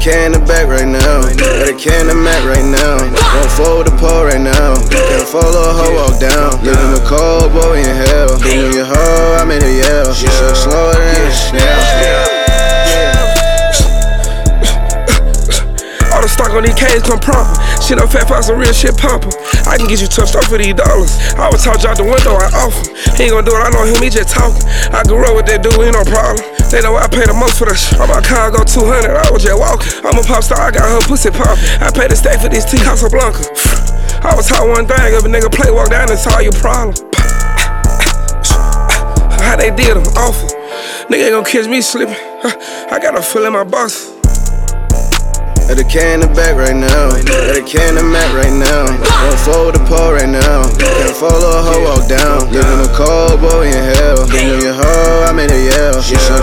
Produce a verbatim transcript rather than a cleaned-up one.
K in the back right now. Got a K in the Mac right now. Won't fold the pole right now. Can't follow a hoe walk down. Living the cold boy in hell. Being your hoe, I made her yell. She so slower than a snail. All the stock on these K's come proper. Shit up fat pots, some real shit popper. I can get you touched off for these dollars. I was talk out the window, I offer. He ain't gonna do it, I know him, he just talking. I grew up with that dude, ain't no problem. They know I pay the most for that shit. On my car, I go two hundred, I was just walking. I'm a pop star, I got her pussy poppin'. I paid the stack for this T Casablanca. I was taught one thing, if a nigga play, walk down and solve your problem. How they did them, awful. Nigga ain't gonna catch me slipping. I got a fill in my box. Got a K in the back right now. Got a K in the Mac right now. Won't fold the pole right now. Can't follow a hoe walk down. Living a cold boy in hell. Being your hoe, I made her yell. She so